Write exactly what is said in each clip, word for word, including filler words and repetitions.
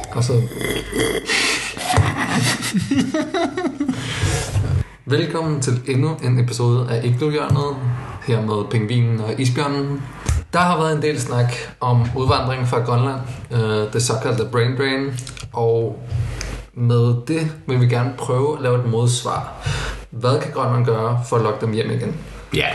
Og så... Velkommen til endnu en episode af Iglo-hjørnet, her med pingvinen og isbjørnen. Der har været en del snak om udvandring fra Grønland, øh, det såkaldte brain drain, og med det vil vi gerne prøve at lave et modsvar. Hvad kan Grønland gøre for at lokke dem hjem igen? Ja,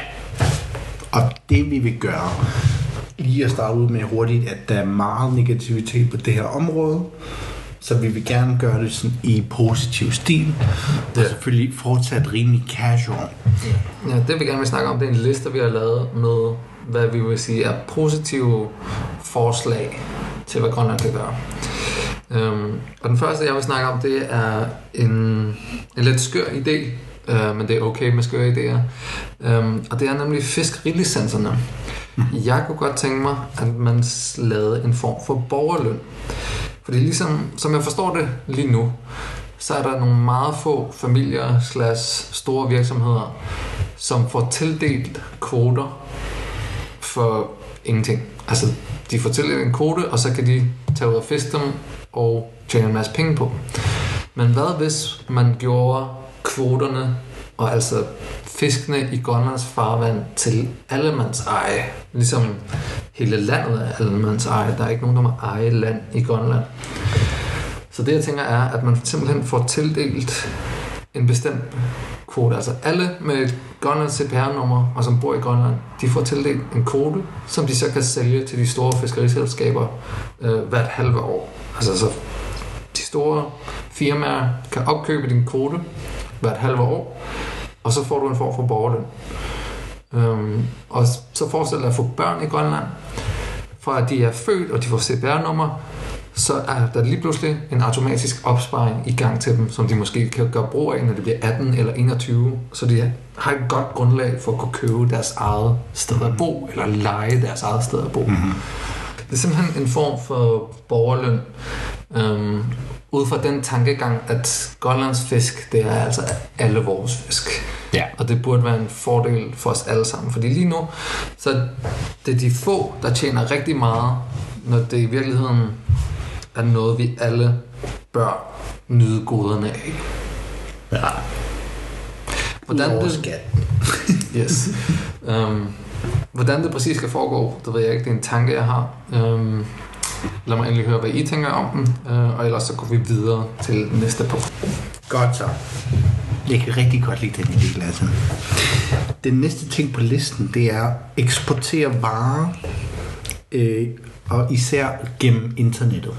og det vi vil gøre, lige at starte ud med hurtigt, at der er meget negativitet på det her område, så vi vil gerne gøre det sådan i positiv stil, og selvfølgelig fortsat rimelig casual. Ja, det vi gerne vil snakke om, det er en liste, vi har lavet med, hvad vi vil sige er positive forslag til, hvad Grønland kan gøre. Um, og den første, jeg vil snakke om, det er en, en lidt skør idé, uh, men det er okay med skøre idéer. Um, og det er nemlig fiskerilicenserne. Jeg kunne godt tænke mig, at man lavede en form for borgerløn. Fordi ligesom, som jeg forstår det lige nu, så er der nogle meget få familier slash store virksomheder, som får tildelt kvoter for ingenting. Altså, de får tildelt en kvote, og så kan de tage ud og fiske dem og tjene en masse penge på. Men hvad hvis man gjorde kvoterne og altså fiskene i Grønlands farvand til allemands eje? Ligesom hele landet er allemands eje. Der er ikke nogen, der må eje land i Grønland. Så det jeg tænker er, at man simpelthen får tildelt en bestemt kvote. Altså alle med et Grønlands C P R-nummer, og som bor i Grønland, de får tildelt en kvote, som de så kan sælge til de store fiskeriselskaber øh, hvert halve år. Altså så de store firmaer kan opkøbe din kvote hvert halve år, og så får du en form for borgerløn. Øhm, og så forestiller dig at få børn i Grønland, fra at de er født, og de får C P R-nummer, så er der lige pludselig en automatisk opsparing i gang til dem, som de måske kan gøre brug af, når de bliver atten eller enogtyve, så de har et godt grundlag for at kunne købe deres eget sted at bo, eller leje deres eget sted at bo. Mm-hmm. Det er simpelthen en form for borgerløn, øhm, ud fra den tankegang, at Grønlands fisk, det er altså alle vores fisk. Ja. Og det burde være en fordel for os alle sammen. Fordi lige nu, så det er de få, der tjener rigtig meget, når det i virkeligheden er noget, vi alle bør nyde goderne af. Ja. Hvordan det, yes. um, hvordan det præcis skal foregå, det ved jeg ikke. Det er en tanke, jeg har. Um, lad mig endelig høre, hvad I tænker om den. Uh, og ellers så går vi videre til næste punkt. Godt så. Jeg kan rigtig godt lide den idé, Lasse. Den næste ting på listen, det er at eksportere varer, øh, og især gennem internettet.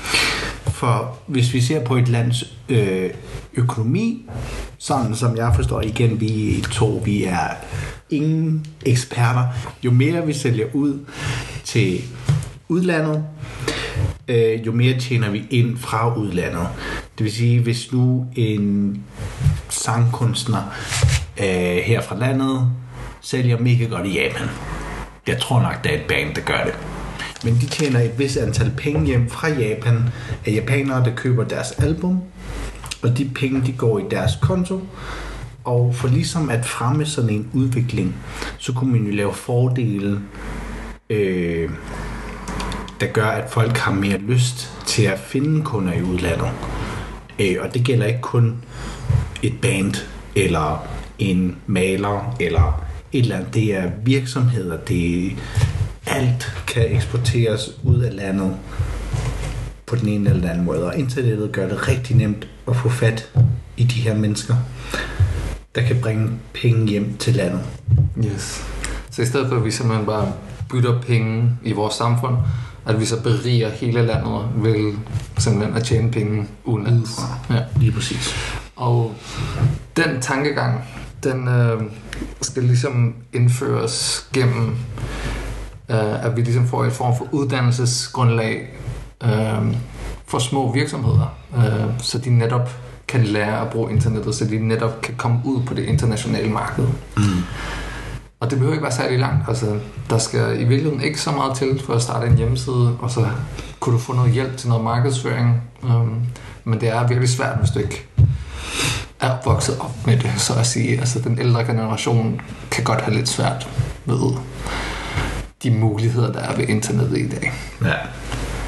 For hvis vi ser på et lands øh, økonomi, sådan som jeg forstår igen, vi to, vi er ingen eksperter. Jo mere vi sælger ud til udlandet, øh, jo mere tjener vi ind fra udlandet. Det vil sige, hvis nu en sangkunstner øh, her fra landet sælger mega godt i Japan. Jeg tror nok, der er et band, der gør det. Men de tjener et vis antal penge hjem fra Japan af japanere, der køber deres album, og de penge, de går i deres konto. Og for ligesom at fremme sådan en udvikling, så kunne man jo lave fordele, øh, der gør, at folk har mere lyst til at finde kunder i udlandet. Øh, og det gælder ikke kun et band, eller en maler, eller et eller andet. Det er virksomheder, det er alt kan eksporteres ud af landet på den ene eller den anden måde. Og internettet gør det rigtig nemt at få fat i de her mennesker, der kan bringe penge hjem til landet. Yes. Så i stedet for, at vi simpelthen bare bytter penge i vores samfund, at vi så beriger hele landet ved simpelthen at tjene penge udenlands. Ja, lige præcis. Og den tankegang, den øh, skal ligesom indføres gennem, øh, at vi ligesom får et form for uddannelsesgrundlag øh, for små virksomheder, øh, så de netop kan lære at bruge internettet, så de netop kan komme ud på det internationale marked. Mm. Og det behøver ikke være særlig langt. Altså, der skal i virkeligheden ikke så meget til for at starte en hjemmeside, og så kunne du få noget hjælp til noget markedsføring. Um, men det er virkelig svært, hvis du ikke er vokset op med det, så at sige. Altså, den ældre generation kan godt have lidt svært ved de muligheder, der er ved internettet i dag. Ja.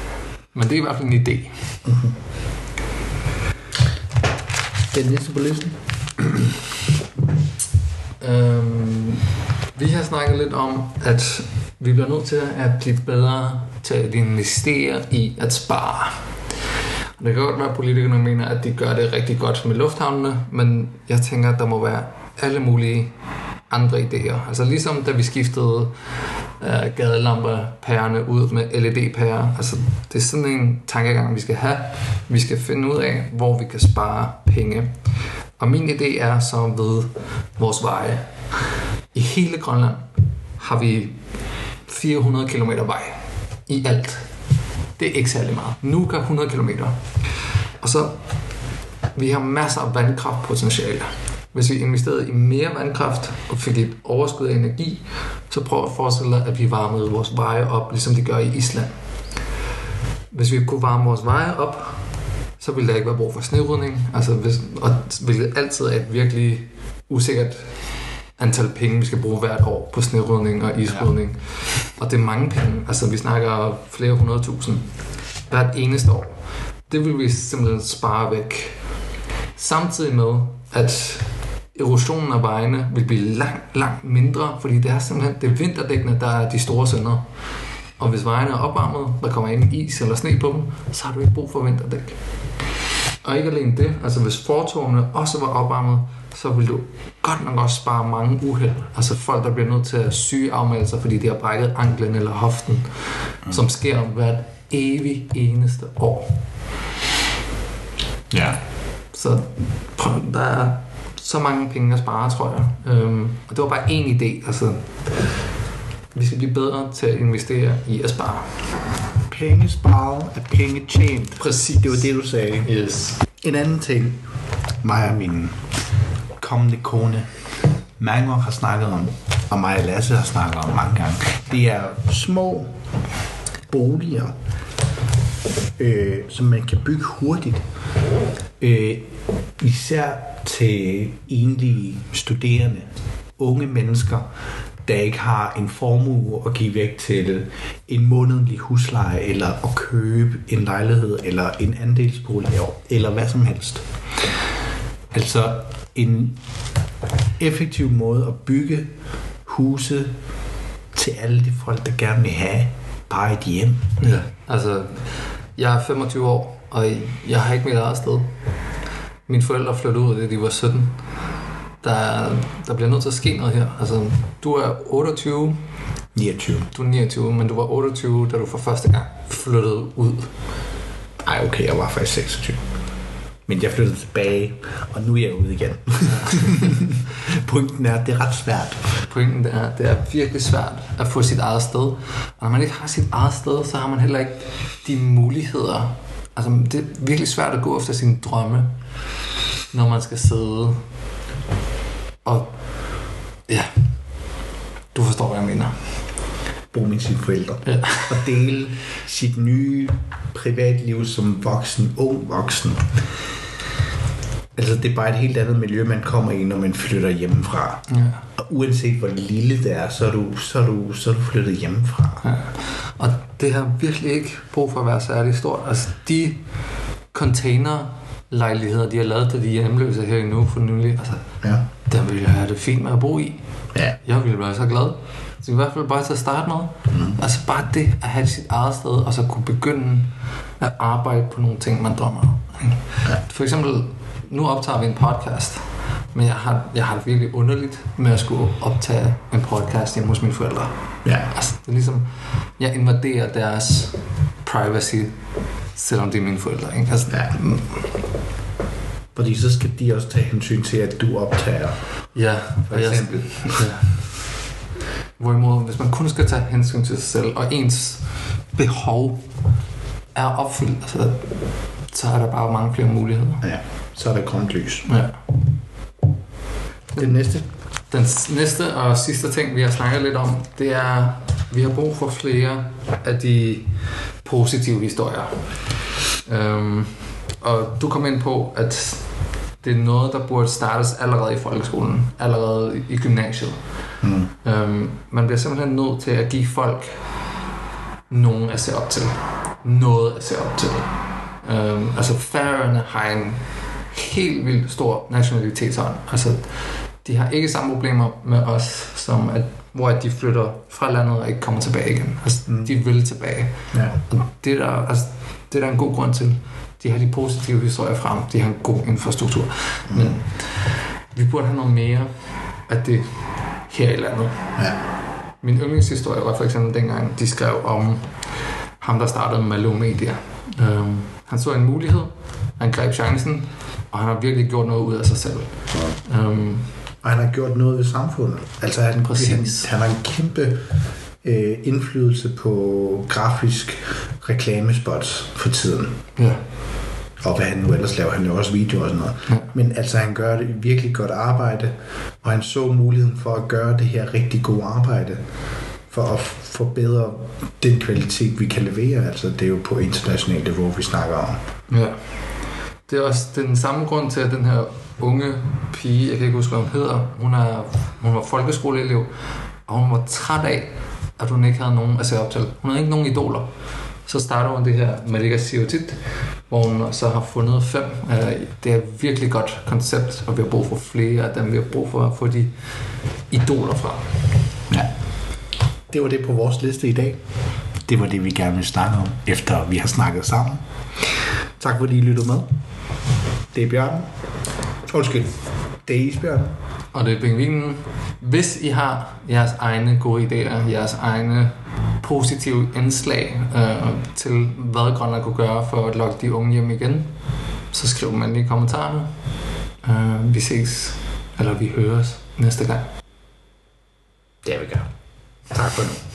Men det er i hvert fald en idé. Mm-hmm. Den næste på listen? øhm, vi har snakket lidt om, at vi bliver nødt til at blive bedre til at investere i at spare. Det kan godt være, at politikerne mener, at de gør det rigtig godt med lufthavnene, men jeg tænker, at der må være alle mulige andre idéer. Altså ligesom da vi skiftede uh, gadelamperpærerne ud med L E D-pærer. Altså det er sådan en tankegang, vi skal have. Vi skal finde ud af, hvor vi kan spare penge. Og min idé er så ved vores veje. I hele Grønland har vi fire hundrede kilometer vej. I alt. Det er ikke særlig meget. Nu kan hundrede kilometer. Og så, vi har masser af vandkraftpotentiale. Hvis vi investerede i mere vandkraft og fik et overskud af energi, så prøv at forestille dig, at vi varmede vores veje op, ligesom de gør i Island. Hvis vi kunne varme vores veje op, så ville der ikke være brug for snerydning. Altså, hvis, og hvilket altid er et virkelig usikkert antal penge, vi skal bruge hvert år på snerydning og isrydning. Ja. Og det er mange penge. Altså, vi snakker flere hundrede tusind hvert eneste år. Det vil vi simpelthen spare væk. Samtidig med, at erosionen af vejene vil blive langt, langt mindre, fordi det er simpelthen det vinterdækkene, der er de store synder. Og hvis vejene er opvarmet, der kommer ind is eller sne på dem, så har du ikke brug for vinterdæk. Og ikke alene det, altså hvis fortovene også var opvarmet, så vil du godt nok også spare mange uheld. Altså folk, der bliver nødt til at syge afmelde sig, fordi de har brækket anklen eller hoften, mm. som sker hvert evig eneste år. Ja. Så prøv, der er så mange penge at spare, tror jeg. Øhm, og det var bare én idé. Altså, vi skal blive bedre til at investere i at spare. Penge sparet er penge tjent. Præcis. Det var det, du sagde. Yes. En anden ting, mig og min kommende kone, mange har snakket om, og mig og Lasse har snakket om mange gange, det er små boliger, øh, som man kan bygge hurtigt. Øh, især til enlige studerende, unge mennesker, der ikke har en formue at give væk til en månedlig husleje, eller at købe en lejlighed, eller en andelsbolig, eller hvad som helst. Altså en effektiv måde at bygge huse til alle de folk, der gerne vil have bare et hjem. Ja, altså jeg er femogtyve år, og jeg har ikke mit eget sted. Mine forældre flyttede ud, da de var sytten. Der, der bliver nødt til at ske noget her. Altså, du er otteogtyve. niogtyve. Du er niogtyve, men du var otteogtyve, da du for første gang flyttede ud. Ej, okay, jeg var faktisk seksogtyve. Men jeg flyttede tilbage, og nu er jeg ude igen. Pointen er, at det er ret svært. Pointen er, at det er virkelig svært at få sit eget sted. Og når man ikke har sit eget sted, så har man heller ikke de muligheder. Altså, det er virkelig svært at gå efter sine drømme, når man skal sidde og... Ja, du forstår, hvad jeg mener. Bo med sine forældre. Ja. Og dele sit nye privatliv som voksen, ung voksen. Altså, det er bare et helt andet miljø, man kommer i, når man flytter hjemmefra. Ja. Og uanset hvor lille det er, så er du, så er du, så er du flyttet hjemmefra. Ja. Og det har virkelig ikke brug for at være særlig stort. Altså, de containerlejligheder, de har lavet til de hjemløse her endnu for nylig, altså, ja. der ville jeg have det fint med at bo i. Ja. Jeg ville være så glad. Så i hvert fald bare til at starte med. Mm. Altså bare det at have sit eget sted, og så kunne begynde at arbejde på nogle ting, man drømmer om. Ja. For eksempel, nu optager vi en podcast, men jeg har, jeg har det virkelig underligt med at skulle optage en podcast hjemme hos mine forældre. Ja. Altså, det er ligesom, jeg invaderer deres privacy, selvom det er mine forældre. Ikke? Altså, ja. Mm. Fordi så skal de også tage hensyn til, at du optager. Ja, for eksempel. Ja. Hvorimod, hvis man kun skal tage hensyn til sig selv, og ens behov er opfyldt, altså, så er der bare mange flere muligheder. Ja, så er der grønt lys. Ja. Den næste? Den næste og sidste ting, vi har snakket lidt om, det er, at vi har brug for flere af de positive historier. Øhm, og du kom ind på, at det er noget, der burde startes allerede i folkeskolen, allerede i gymnasiet. Mm. Øhm, man bliver simpelthen nødt til at give folk nogen at se op til. noget at se op til. Øhm, altså Færøerne har en helt vildt stor nationalitetsånd. Altså de har ikke samme problemer med os, som at, hvor de flytter fra landet og ikke kommer tilbage igen. Altså mm. de vil tilbage. Ja. Og det er, der, altså, det er der en god grund til. De har de positive historier frem. De har en god infrastruktur. Mm. Men vi burde have noget mere af det her i landet. Ja. Min yndlingshistorie var for eksempel dengang, de skrev om ham, der startede Malou Media. Um, han så en mulighed, han greb chancen, og han har virkelig gjort noget ud af sig selv. Um, og han har gjort noget ved samfundet. Altså han, han, han har en kæmpe øh, indflydelse på grafisk reklamespots for tiden. Ja. Og hvad han nu ellers laver. Han laver også videoer og sådan noget. Ja. Men altså han gør det virkelig godt arbejde, og han så muligheden for at gøre det her rigtig gode arbejde, for at forbedre den kvalitet, vi kan levere. Altså det er jo på internationalt niveau, vi snakker om. Ja. Det er også den samme grund til, at den her unge pige, jeg kan ikke huske, hvad hun hedder, hun, er, hun var folkeskoleelev, og hun var træt af, at hun ikke havde nogen at se op til. Hun havde ikke nogen idoler. Så starter hun det her Malika Siutit, hvor hun så har fundet fem. Det er et virkelig godt koncept, og vi har brug for flere af dem. Vi har brug for at få de idoler fra. Ja. Det var det på vores liste i dag. Det var det, vi gerne vil snakke om, efter vi har snakket sammen. Tak fordi I lyttede med. Det er Bjørn. Undskyld. Det er Isbjørn. Og det er Pingvinen. Hvis I har jeres egne gode idéer, jeres egne positive indslag øh, til, hvad Grønland kunne gøre for at lokke de unge hjem igen, så skriv dem endelig i kommentarerne. Øh, vi ses, eller vi høres næste gang. Det vil vi gøre. Tak for nu.